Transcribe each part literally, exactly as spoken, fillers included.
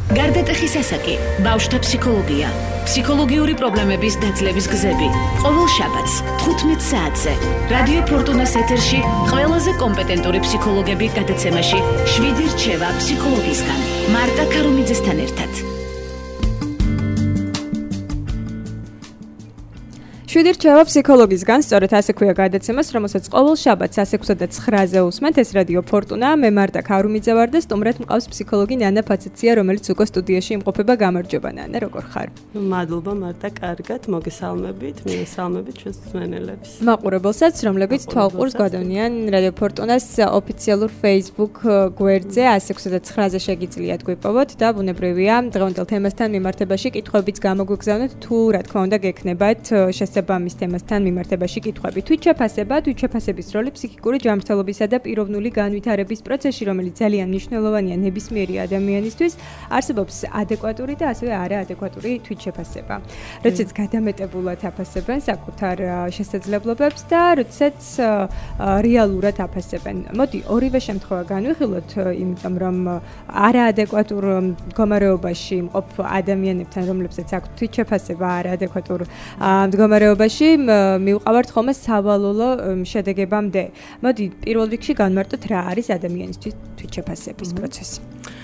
გარდატეხის ასაკი, ბავშვთა ფსიქოლოგია, ფსიქოლოგიური პრობლემების დაძლევის გზები. ყოველ შაბათს თხუთმეტ საათზე რადიო ფორტუნას ეთერში ყველაზე კომპეტენტური ფსიქოლოგები გადაცემაში შვიდი რჩევა ფსიქოლოგისგან. მარტა ქარუმიძესთან ერთად. შვიდი რჩევა ფსიქოლოგისგან, სწორედ ასე ქვია გადაცემას, რომელსაც ყოველ შაბათს ასექვსა და ცხრაზე უსმენთ. ეს რადიო ფორტუნა, მე მარტა ქარუმიძე ვარ და სტუმრად მყავს ფსიქოლოგი ნანა ფაციცია, რომელიც უკვე სტუდიაში იმყოფება. გამარჯობა ნანა, როგორ ხარ? მადლობა მარტა, კარგად, მოგესალმებით, მიესალმებით ჩვენს მსმენელებს. მაყურებელსაც, რომლებიც თვალყურს გვადევნიან რადიო ფორტუნას ოფიციალურ Facebook გვერდზე ასექვსა და ცხრაზე შეგიძლიათ გვიპოვოთ და ბუნებრივია დღევანდელ თემასთან მიმართებაში კითხვებიც გამოგვიგზავნოთ, თუ რა თქმა უნდა გექნებათ შესაძლებელი ამის თემასთან მიმართებაში კითხვები. თვით შეფასება, თვით შეფასების როლი ფსიქიკური ჯანმრთელობისა და პიროვნული განვითარების პროცესში, რომელიც ძალიან მნიშვნელოვანია ნებისმიერი ადამიანისთვის, არსებობს ადეკვატური და ასევე არაადეკვატური თვით შეფასება. როდესაც გადამეტებულად აფასებენ საკუთარ შესაძლებლობებს და როდესაც რეალურად აფასებენ. მოდი, ორივე შემთხვევა განვიხილოთ, იმიტომ რომ არაადეკვატურ მდგომარეობაში იმყოფ ადამიანებთან, რომლებსაც აქვთ თვით შეფასება არაადეკვატურ მდგომარეობაში მივყავართ ხოლმე სავალალო შედეგებამდე. მოდი, პირველ რიგში განმარტოთ რა არის ადამიანისთვის თვითშეფასების პროცესი.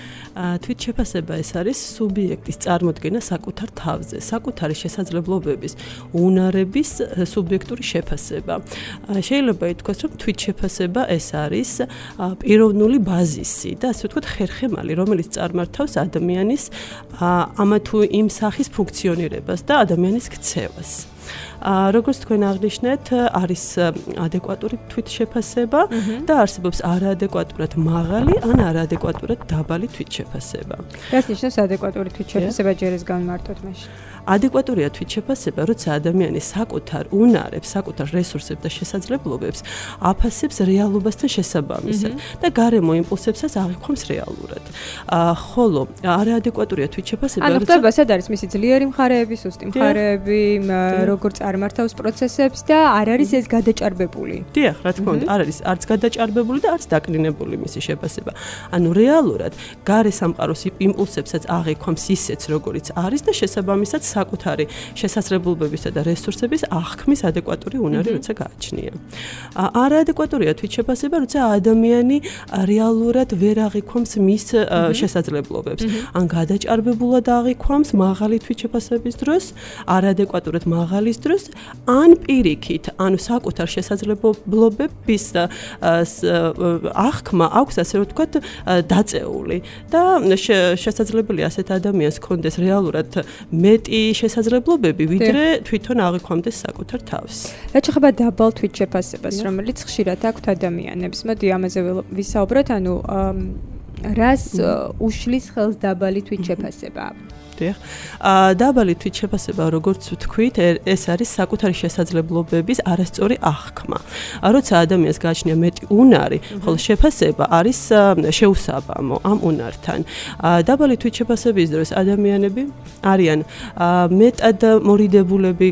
თვით შეფასება ეს არის სუბიექტის წარმოდგენა საკუთარ თავზე, საკუთარი შესაძლებლობების, უნარების სუბიექტური შეფასება. შეიძლება ითქვას, რომ თვით შეფასება ეს არის პიროვნული ბაზისი და ასე ვთქვათ ხერხემალი, რომელიც წარმართავს ადამიანის ამა თუ იმ სახის ფუნქციონირებას და ადამიანის ქცევას. როგორც თქვენ აღნიშნეთ, არის ადეკვატური თვით შეფასება და არსებობს არაადეკვატურად მაღალი ან არაადეკვატურად დაბალი თვით შეფასება. რას ნიშნავს ადეკვატური თვით შეფასება, ჯერ ეს განმარტოთ მაშინ. ადეკვატურია თვით შეფასება, როცა ადამიანი საკუთარ უნარებს, საკუთარ რესურსებს და შესაძლებლობებს აფასებს რეალობასთან შესაბამისად და გარემო იმპულსებსაც აღიქვამს რეალურად. ხოლო არაადეკვატურია თვით შეფასება, ანუ ხდება სად არის მისი ძლიერი მხარეები, სუსტი მხარეები, როგორ წარმართავს პროცესებს და არ არის ეს გადაჭარბებული. დიახ, რა თქმა უნდა, არ არის არც გადაჭარბებული და არც დაკნინებული მისი შეფასება. ანუ რეალურად გარე სამყაროს იმპულსებსაც აღიქვამს ისეც, როგორიც არის და შესაბამისად საკუთარი შესაძლებლობებისა და რესურსების აღქმის ადეკვატური უნარი როცა გააჩნია. არაადეკვატურია თვით შეფასება, როცა ადამიანი რეალურად ვერ აღიქვამს მის შესაძლებლობებს. ან გადაჭარბებულად აღიქვამს მაღალი თვით შეფასების დროს, არაადეკვატურად მაღალის დროს, ან პირიქით, ანუ საკუთარ შესაძლებლობების აღქმა აქვს, ასე რომ ვთქვათ, დაწეული და შესაძლებელია ასეთ ადამიანს ჰქონდეს რეალურად მეტი შესაძლებლობები, ვიდრე თვითონ აღიქვამდეს საკუთარ თავს. რაც შეეხება დაბალ თვით შეფასებას, რომელიც ხშირად აქვთ ადამიანებს, მოდი ამაზე ვისაუბროთ, ანუ რას უშლის ხელს დაბალი თვით შეფასება? დიახ. დაბალი თვით შეფასება, როგორც ვთქვით, ეს არის საკუთარი შესაძლებლობების არასწორი აღქმა. როცა ადამიანს გააჩნია მეტი უნარი, ხოლო შეფასება არის შეუსაბამო ამ უნართან. დაბალი თვით შეფასების დროს ადამიანები არიან მეტად მორიდებულები,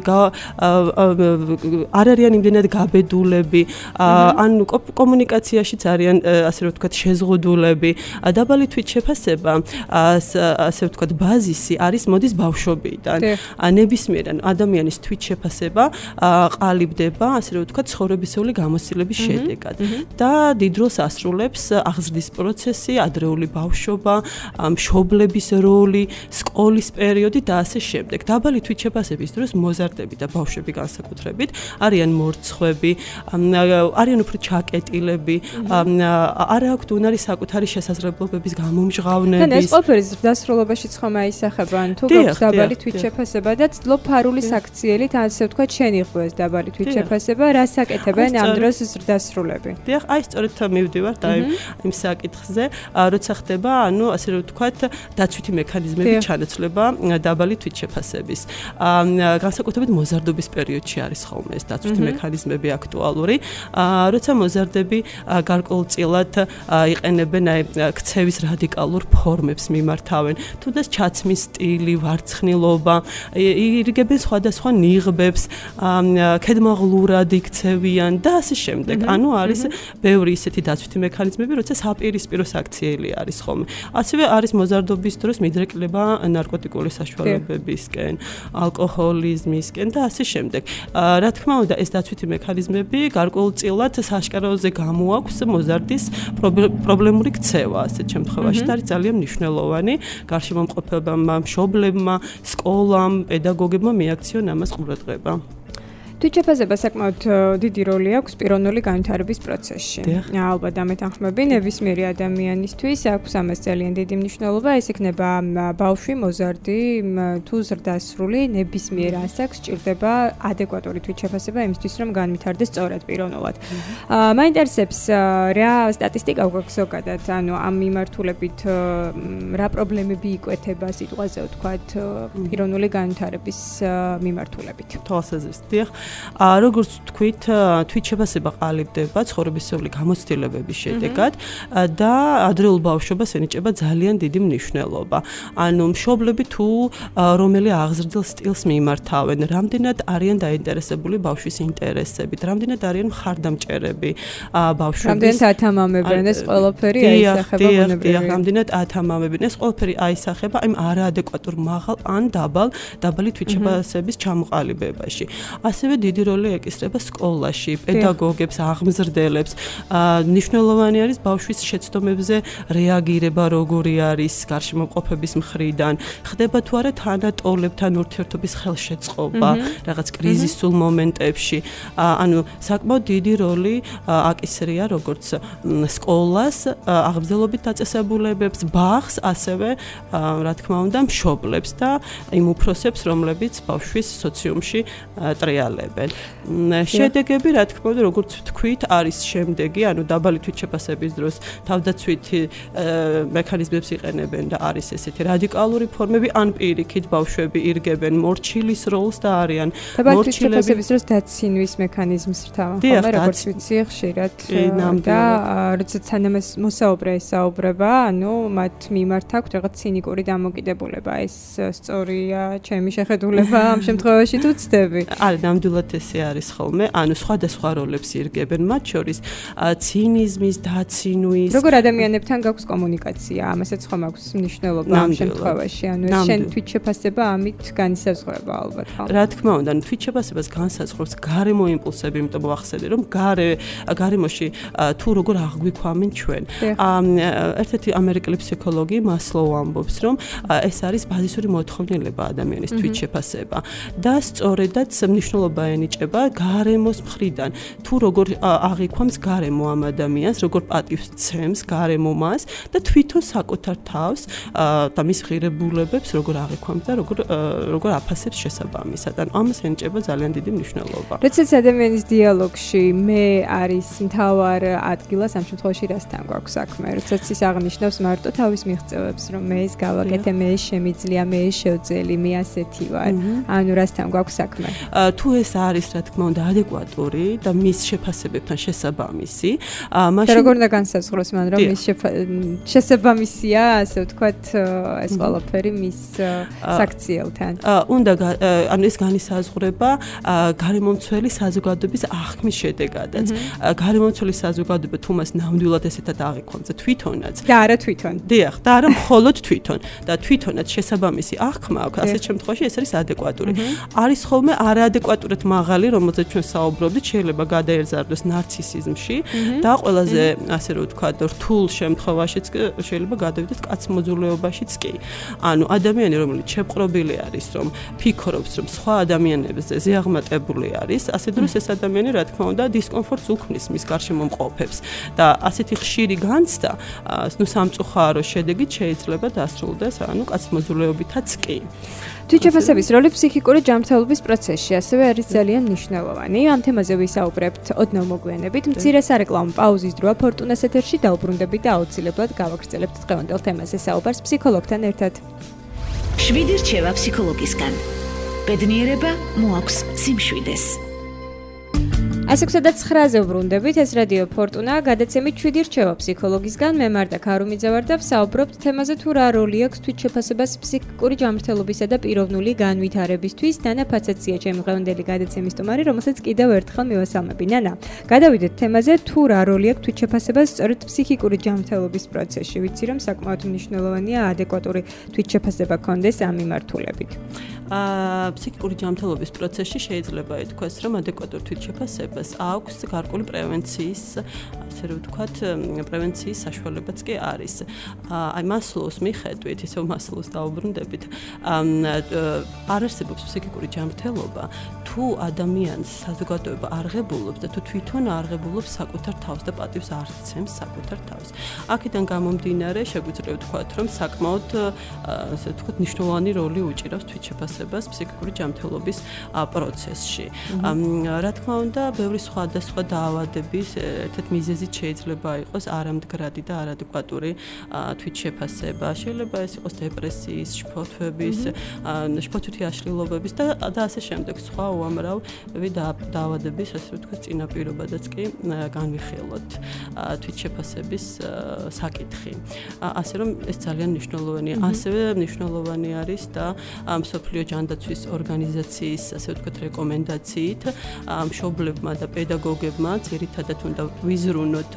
არ არიან იმდენად გაბედულები, ან კომუნიკაციაშიც არიან, ასე რომ ვთქვათ, შეზღუდულები. დაბალი თვით შეფასება, ასე ვთქვათ, ბაზისი არის მოდის ბავშვობიდან. ნებისმიერ ადამიანის თვით შეფასება ყალიბდება, ასე რომ ვთქვათ, ცხოვრებისეული გამოცდილების შედეგად და დიდ როლს ასრულებს აღზრდის პროცესი, ადრეული ბავშვობა, მშობლების როლი, სკოლის პერიოდი და ასე შემდეგ. დაბალი თვით შეფასების დროს მოზარდები და ბავშვები განსაკუთრებით არიან მორცხვები, არიან უფრო ჩაკეტილები, არ აქვთ უნარი საკუთარი შესაძლებლობების გამომჟღავნების. და ეს ყველაფერი დასრულებაშიც ხომ აისახება, ან თუ გაქვს დაბალი თვით შეფასება და ცდილობარული საქციელით, ასე ვთქვათ, შენიღბოს დაბალი თვით შეფასება, რას აკეთებენ ამ დროს ზრდასრულები? დიახ, აი სწორედ მივდივართ აი იმ საკითხზე, როცა ხდება, ანუ ასე რომ ვთქვათ, დაცვითი მექანიზმები ჩანაცვლება დაბალი თვით შეფასების. განსაკუთრებით მოზარდობის პერიოდში არის ხოლმე ეს დაცვითი მექანიზმები აქტუალური, როცა მოზარდები გარკვეულწილად იყენებენ აი ქცევის რადიკალურ ფორმებს მიმართავენ, თუნდაც ჩაცმის სტილი, ვარცხნილობა, ირიგებენ სხვადასხვა ნიღბებს, ქედმაღლურად იქცევიან და ასე შემდეგ. ანუ არის ბევრი ისეთი დაცვითი მექანიზმები, როცა საპირისპირო საქციელი არის ხოლმე. ასევე არის მოზარდობის დროს მიდრეკლება ნარკოტიკული საშუალებებისკენ, ალკოჰოლიზმისკენ და ასე შემდეგ. რა თქმა უნდა, ეს დაცვითი მექანიზმები გარკვეულწილად საშკაროზე გამოაქვს მოზარდის პრობლემური ქცევა ასეთ შემთხვევაში და არის ძალიან მნიშვნელოვანი გარშემომყოფელებმა, მშობლებმა, სკოლამ, პედაგოგებმა მიაქციონ ამას ყურადღება. თვითშეფასება საკმაოდ დიდი როლი აქვს პიროვნული განვითარების პროცესში. ალბათ ამეთანხმები ნებისმიერი ადამიანისთვის აქვს ამას ძალიან დიდი მნიშვნელობა, ეს იქნება ბავშვი, მოზარდი, თუ ზრდასრული, ნებისმიერ ასაკს სჭირდება ადეკვატური თვითშეფასება იმისთვის, რომ განვითარდეს სწორად პიროვნულად. მაინტერესებს რა სტატისტიკა გვაქვს ზოგადად, ანუ ამ მიმართულებით რა პრობლემები იკვეთება სიტყვაზე ვთქვათ პიროვნული განვითარების მიმართულებით. თვალსაზრისით, დიახ. როგორც თქვით, თვითშეფასება ყალიბდება ცხოვრებისეული გამოცდილებების შედეგად და ადრეულ ბავშვობას ენიჭება ძალიან დიდი მნიშვნელობა. ანუ მშობლები თუ რომელი აღზრდილ სტილს მიმართავენ, რამდენად არიან დაინტერესებული ბავშვის ინტერესებით, რამდენად არიან მხარდამჭერები ბავშვების. რამდენად ათამამებენ ეს ყველაფერი აისახება ბუნებრივია. რამდენად ათამამებენ ეს ყველაფერი აისახება იმ არაადეკვატურ მაღალ ან დაბალ დაბალი თვითშეფასების ჩამოყალიბებაში. ასევე დიდი როლი ეკისრება სკოლაში, პედაგოგებს, აღმზრდელებს. მნიშვნელოვანი არის ბავშვის შეცდომებზე რეაგირება, როგორი არის გარშემოყოფების მხრიდან. ხდება თუ არა თანატოლებთან ურთიერთობის ხელშეწყობა, რაღაც კრიზისულ მომენტებში. ანუ საკმაოდ დიდი როლი აკისრია როგორც სკოლას, აღმზრდელობით დაწესებულებებს, ბაღს, ასევე რა თქმა უნდა, მშობლებს და იმ უფროსებს, რომლებიც ბავშვის სოციუმში ტრიალებენ. შედეგები, რა თქმა უნდა, როგორც ვთქვით, არის შემდეგი, ანუ დაბალი თვითშეფასების დროს თავდაცვითი მექანიზმებს იყენებენ და არის ესეთი რადიკალური ფორმები, ან პირიქით ბავშვები ირგებენ მორჩილის როლს და არიან მორჩილები. თვითშეფასების დროს დაცინვის მექანიზმს რთავან ხოლმე, როგორც ვიცი, ხშირად და როდესაც სანამ მოსაუბრე ესაუბრება, ანუ მათ მიმართ აქვს რაღაც ცინიკური დამოკიდებულება. ეს სწორია, ჩემი შეხედულება ამ შემთხვევაში თუ ვცდები? არა, ნამდვილად ესე არის ხოლმე, ანუ სხვადასხვა როლებს ირგებენ, მათ შორის ცინიზმის, დაცინვის. როგორ ადამიანებთან გაქვს კომუნიკაცია, ამასაც ხომ აქვს მნიშვნელობა ამ შემთხვევაში, ანუ ეს შენ თვითშეფასება ამით განისაზღვრება ალბათ, ხო? რა თქმა უნდა, თვითშეფასებას განსაზღვრავს გარემო იმპულსები, იმიტომ ვახსენე, რომ გარე გარემოში თუ როგორ აღგვიქვამენ ჩვენ. ერთ-ერთი ამერიკელი ფსიქოლოგი მასლოუ ამბობს, რომ ეს არის ბაზისური მოთხოვნილება ადამიანის თვითშეფასება და სწორედაც მნიშვნელობა ენიჭება გარემოს მხრიდან. თუ როგორ აღიქვამს გარემო ამ ადამიანს, როგორ პატივს ცემს გარემო მას და თვითონ საკუთარ თავს და მის ღირებულებებს როგორ აღიქვამს და როგორ როგორ აფასებს შესაბამისად. ანუ ამას ენიჭება ძალიან დიდი მნიშვნელობა. როდესაც ადამიანის დიალოგში მე არის მთავარ ადგილას ამ შემთხვევაში რასთან გვაქვს საქმე? როდესაც ის აღნიშნავს მარტო თავის მიღწევებს, რომ მე ეს გავაკეთე, მე ეს შემიძლია, მე ეს შევძელი, მე ასეთი ვარ. ანუ რასთან გვაქვს საქმე? თუ ეს არის, რა თქმა უნდა, ადეკვატური და მის შეფასებებთან შესაბამისი, მაშინ როგორ უნდა განსაზღვროს მან, რომ მის შესაბამისია, ასე ვთქვათ, ეს ყველაფერი მის საქციელთან? უნდა ანუ ეს განისაზღვრება გარემომცველი საზოგადოების აღქმის შედეგადაც. გარემომცველი საზოგადოება თუ მას ნამდვილად ესეთად აღიქვამს თვითონაც და არა თვითონ. დიახ, და არა მხოლოდ თვითონ და თვითონაც შესაბამისი აღქმა აქვს, ასეთ შემთხვევაში ეს არის ადეკვატური. არის ხოლმე არაადეკვატურად მაღალი, რომელზეც ჩვენ საუბრობდით, შეიძლება გადაერზარდეს ნარცისიზმში და ყველაზე ასე რომ ვთქვათ, რთულ შემთხვევაშიც შეიძლება გადავიდეს კაცმოძულეობაშიც კი. ანუ ადამიანი, რომელიც შეპყრობილი არის, რომ ფიქრობს, რომ სხვა ადამიანებზე ზეაღმატებული არის, ასე დროს ეს ადამიანი, რა თქმა უნდა, დისკომფორტს უქმნის მის გარშემომყოფებს და ასეთი ხშირი განცდა, ნუ სამწუხარო შედეგით შეიძლება დასრულდეს, ანუ კაცმოძულეობითაც კი. თვითშეფასების როლი ფსიქიკური ჯანმრთელობის პროცესში ასევე არის ძალიან მნიშვნელოვანი. ამ თემაზე ვისაუბრებთ ოდნავ მოგვიანებით. მცირე სარეკლამო პაუზის დროა ფორტუნას ეთერში დაუბრუნდებით და აუცილებლად გავაგრძელებთ დღევანდელ თემაზე საუბარს ფსიქოლოგთან ერთად. შვიდი რჩევა ფსიქოლოგისგან. ბედნიერება მოაქვს სიმშვიდეს. ასე ექვსი და ცხრაზე ვბრუნდებით, ეს რადიო ფორტუნა, გადაცემით შვიდი რჩევა ფსიქოლოგისგან, მე მართა ქარუმიძე ვარ და ვსაუბრობთ თემაზე თუ რა როლი აქვს თვითშეფასებას ფსიქიკური ჯანმრთელობისა და პიროვნული განვითარებისთვის. ნანა ფაცეცია ჩემი დღევანდელი გადაცემის სტუმარი, რომელსაც კიდევ ერთხელ მივასალმები. ნანა, გადავიდეთ თემაზე თუ რა როლი აქვს თვითშეფასებას სწორედ ფსიქიკური ჯანმრთელობის პროცესში. ვიცი რომ საკმაოდ მნიშვნელოვანია ადეკვატური თვითშეფასება გქონდეს ამ მიმართულებით. აა ფსიქიკური ჯანმრთელობის პროცესში შეიძლება ითქვას, რომ ადეკვატურ თვითშეფასებას აქვს გარკვეული პრევენციის, ასე რომ ვთქვათ, პრევენციის საშუალებაც კი არის. აი მასლოუს მიხედვით, ისევ მასლოუს დაუბრუნდებით, არ არსებობს ფსიქიკური ჯანმრთელობა, თუ ადამიანს საზოგადოება არ ღებულობს და თუ თვითონ არ ღებულობს საკუთარ თავს და პატივს არ ცემს საკუთარ თავს. აქედან გამომდინარე, შეგვიძლია ვთქვათ, რომ საკმაოდ ასე ვთქვათ, მნიშვნელოვანი როლი უჭირავს თვითშეფასებას ფსიქიკური ჯანმრთელობის პროცესში. რა თქმა უნდა, ბევრი სხვადასხვა დაავადების ერთ-ერთი მიზეზით შეიძლება იყოს არამდგრადი და არადეკვატური თვითშეფასება. შეიძლება ეს იყოს დეპრესიის, შფოთვების, შფოთვითი აშლილობების და და ასე შემდეგ სხვა უამრავი დაავადების, ასე ვთქვათ, წინაპირობადაც კი განვიხილოთ თვითშეფასების საკითხი. ასე რომ ეს ძალიან მნიშვნელოვანია. ასევე მნიშვნელოვანი არის და მსოფლიო ჯანდაცვის ორგანიზაციის, ასე ვთქვათ, რეკომენდაციით მშობლებმა და პედაგოგებმა ძირითადად უნდა ვიზრუნოთ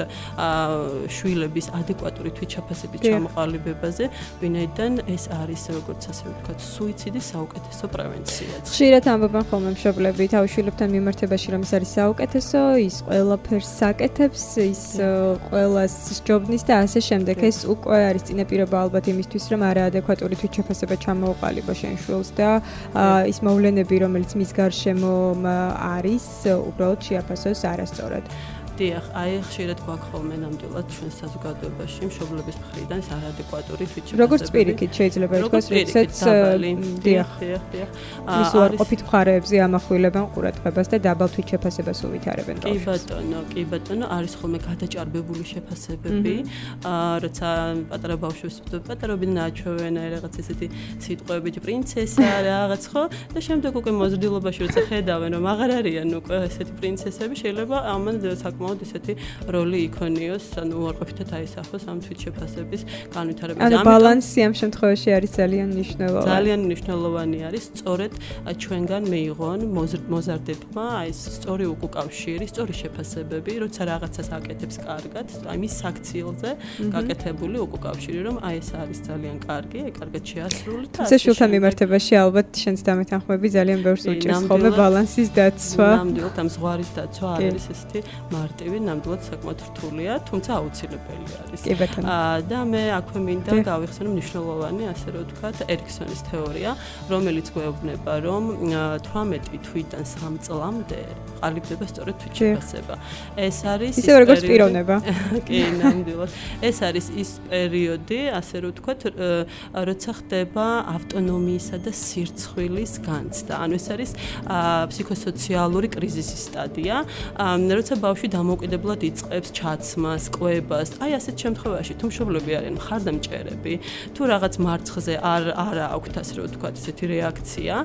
შვილების ადეკვატური თვითშეფასების ჩამოყალიბებაზე, ვინაიდან ეს არის, როგორც ასე ვთქვათ, სუიციდის საუკეთესო პრევენციაც. ხშირად ამბობენ ხოლმე მშობლები თავის შვილებთან მიმართებაში, რომ ეს არის საუკეთესო, ის ყველაფერს საკეთებს, ის ყველას სჯობნის და ასე შემდეგ. ეს უკვე არის წინაპირობა ალბათ იმისთვის, რომ არაადეკვატური თვითშეფასება ჩამოუყალიბო შენ შვილს და ის მოვლენები, რომელიც მის გარშემო არის, უბრალოდ შეაფასოს არასწორად. დიახ, აი ხშირად გვაქვს ხოლმე ნამდვილად ჩვენ საზოგადოებაში მშობლების მხრიდან ეს არაადეკვატური თვითშეფასება. როგორც პირიქით შეიძლება ითქვას, როდესაც დიახ, დიახ, დიახ. ის უარყოფით მხარეებზე ამახვილებენ ყურადღებას და დაბალ თვითშეფასებას უვითარებენ ბავშვს. კი ბატონო, კი ბატონო, არის ხოლმე გადაჭარბებული შეფასებები, როცა პატარა ბავშვებს პატარობიდან აჩვევენ აი რაღაც ესეთი სიტყვებით პრინცესა რაღაც ხო და შემდეგ უკვე მოზრდილობაში როცა ხედავენ რომ აღარ არიან უკვე ესეთი პრინცესები, შეიძლება ამან საკმაოდ ისეთი როლი იქონიოს, ანუ უარყოფითად აისახოს ამ თვითშეფასების განვითარებაზე. ანუ ბალანსი ამ შემთხვევაში არის ძალიან მნიშვნელოვანი. ძალიან მნიშვნელოვანი არის, სწორედ ჩვენგან მეიღონ მოზარდებმა აი ეს სწორი უკავშირი, სწორი შეფასებები, როცა რაღაცას აკეთებს კარგად, აი მის საქციელზე გაკეთებული უკავშირი, რომ აი ეს არის ძალიან კარგი, აი კარგად შეასრულეთ. თუმცა შვილთან მიმართებაში ალბათ შენს დამეთანხმები ძალიან ბევრს უჭირს ხოლმე ბალანსის დაცვა. ნამდვილად ამ ზღვარის დაცვა არ არის ესეთი მარტივი, ნამდვილად საკმაოდ რთულია, თუმცა აუცილებელი არის. და მე აქვე მინდა გავიხსენო მნიშვნელოვანი, ასე რომ ვთქვათ, ერიქსონის თეორია, რომელიც გვეუბნება, რომ თვრამეტი თვიდან სამ წლამდე ყალიბდება სწორედ თვითშეფასება. ეს არის ისე როგორც პიროვნება. კი, ნამდვილად. ეს არის ის პერიოდი, ასე რომ ვთქვათ, როცა ხდება ავტონომიისა და სირცხვილის განცდა. ანუ ეს არის ფსიქოსოციალური კრიზისის სტადია, როცა ბავშვი დამოუკიდებლად იწყებს ჩაცმას, კვებას. აი ასეთ შემთხვევაში თუ მშობლები არიან მხარდამჭერები, თუ რაღაც მარცხზე არ არ აქვთ, ასე რომ ვთქვათ, ესეთი რეაქცია,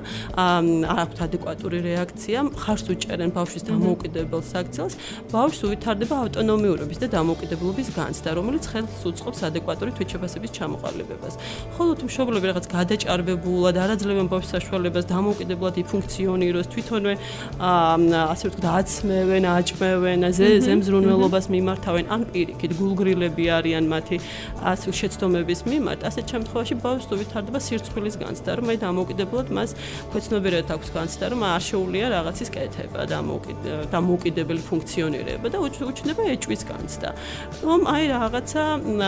არ აქვთ ადეკვატური რეაქცია, მხარს უჭერენ ბავშვის დამოუკიდებელ საქციელს, ბავშვს უვითარდება ავტონომიურობის და დამოუკიდებლობის განცდა, რომელიც ხელს უწყობს ადეკვატური თვითშეფასების ჩამოყალიბებას. ხოლო თუ მშობლები რაღაც გადაჭარბებულად არ აძლევენ ბავშვის საშუალებას დამოუკიდებლად იფუნქციონიროს, თვითონვე ასე ვთქვათ, აცმევენ, აჭმევენ, ზემზრუნველობას მიმართავენ, ან პირიქით გულგრილები არიან მათი ასე შეცდომების მიმართ, ასეთ შემთხვევაში ბავშვს უვითარდება სირცხვილის განცდა, რომ აი დამოუკიდებლად მას ქვეცნობიერად აქვს განცდა, რომ არ შეუძლია რაღაცის კეთება, დამოუკიდებელი ფუნქციონირება და უჩნდება ეჭვის განცდა. რომ აი რაღაცა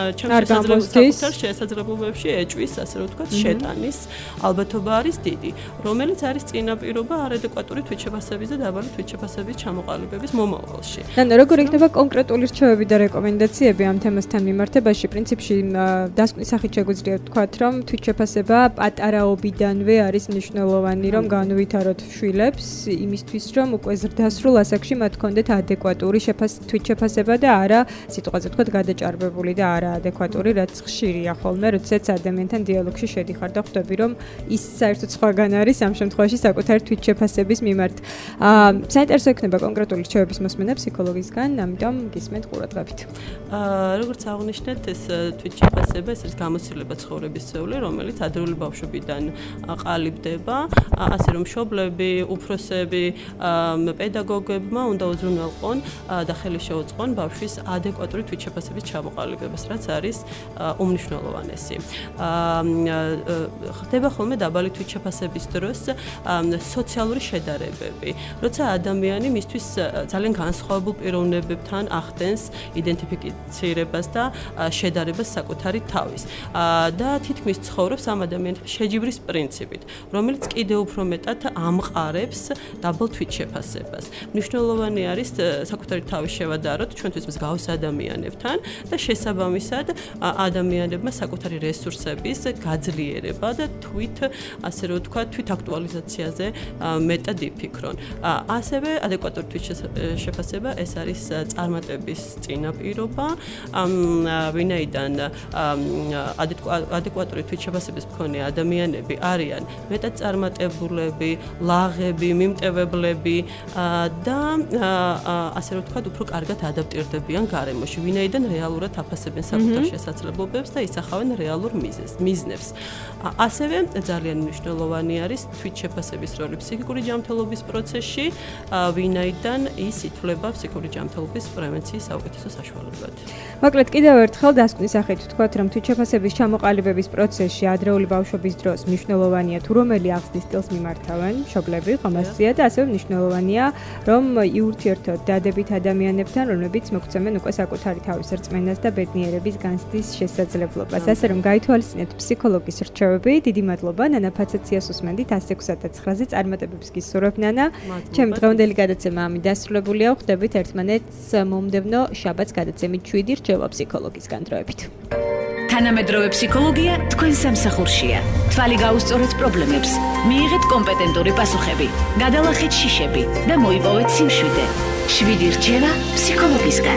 ჩემს შესაძლებლობებში ეჭვის, ასე რომ ვთქვათ, შეტანის ალბათობა არის დიდი, რომელიც არის წინაპირობა არადეკვატური თვითშეფასების და დაბალი თვითშეფასების ჩამოყალიბების მომავალში. ანუ როგორ იქნება კონკრეტული რჩევები და რეკომენდაციები ამ თემასთან მიმართებაში? პრინციპში დასკვნის სახით შეგვიძლია ვთქვათ, რომ თვით შეფასება პატარაობიდანვე არის მნიშვნელოვანი, რომ განუვითაროთ შვილებს იმისთვის, რომ უკვე ზრდასრულ ასაკში მათ ჰქონდეთ ადეკვატური თვით შეფასება და არა სიტყვაზე ვთქვათ გადაჭარბებული და არა ადეკვატური, რაც ხშირია ხოლმე, როდესაც ადამიანთან დიალოგში შედიხარ და ხვდები, რომ ის საერთოდ სხვაგან არის ამ შემთხვევაში საკუთარი თვით შეფასების მიმართ. აა საინტერესო იქნება კონკრეტული რჩევების მოსმენა ფსიქოლოგისგან, ამიტომ გისმენთ ყურადღებით. აა როგორც აღნიშნეთ, ეს თვით შეფასება ეს არის გამოცდილება ცხოვრებისეული, რომელიც ადრეული ბავშვობიდან ყალიბდება, ასე რომ მშობლები, უფროსები, პედაგოგებმა უნდა უზრუნველყონ და ხელი შეუწყონ ბავშვის ადეკვატური თვით შეფასების ჩამოყალიბებას, რაც არის უმნიშვნელოვანესი. ხდება ხოლმე დაბალი თვით შეფასების დროს სოციალური შედარებები, როცა ადამიანი მისთვის ძალიან განსხვავებულ პიროვნებებთან ახდენს იდენტიფიცირებას და შედარებას საკუთარი თავის. და თითქმის ცხოვრობს ამ ადამიანთან შეჯიბრის პრინციპით, რომელიც კიდევ უფრო მეტად ამყარებს დაბალ თვით შეფასებას. მნიშვნელოვანი არის საკუთარი თავის შევადაროთ ჩვენთვის მსგავს ადამიანებთან და შესაბამისად ადამიანებმა საკუთარი რესურსების გაძლიერება და თვით, ასე რომ ვთქვათ, თვით აქტუალიზაციაზე მეტად იფიქრონ. ასევე ადეკვატური თვით შეფასება ეს არის წარმატების წინაპირობა, ვინაიდან ადეკვატური თვით შეფასების მქონე ადამიანები არიან მეტად წარმატებულები, ლაღები, მიმტევებლები და ასე რომ ვთქვათ, უფრო კარგად ადაპტირდებიან გარემოში, ვინაიდან რეალურად აფასებენ საკუთარ შესაძლებლობებს და ისახავენ რეალურ მიზნებს. ასევე ძალიან მნიშვნელოვანი არის თვით შეფასების როლი ფსიქიკური ჯანმრთელობის პროცესში, ვინაიდან ის ითვლება ფსიქიკური ჯანმრთელობის პრევენციის საუკეთესო საშუალებად. მოკლედ, კიდევ ერთხელ დასკვნის სახით ვთქვათ, რომ თვით შეფასების ჩამოყალიბების პროცესში ადრეული ბავშვობის დროს მნიშვნელოვანია თუ რომელი ახსნის სტილს მიმართავენ მშობლები, ხომასია და ასევე მნიშვნელოვანია, რომ იურთიერთოთ დადებით ადამიანებთან, რომლებიც მოგცემენ უკვე საკუთარი თავის რწმენას და ბედნიერების განცდის შესაძლებლობას. ასე რომ გაითვალისწინეთ ფსიქოლოგის რჩევები. დიდი მადლობა, ნანა ფაცაციას უსმენდით one six zero nine-ზე წარმატებებს გისურვებ, ნანა. ჩემი დღევანდელი გადაცემა ამით დასრულებულია. ხვდებით ერთმანეთს მომდევნო შაბათს გადაცემით შვიდი რჩევა ფსიქოლოგისგან. დროებით. თანამედროვე ფსიქოლოგია თქვენ სამსახურშია. თვალი გაუსწორეთ პრობლემებს, მიიღეთ კომპეტენტური პასუხები, გადალახეთ შიშები და მოიპოვეთ სიმშვიდე. შვიდი რჩევა ფსიქოლოგისგან.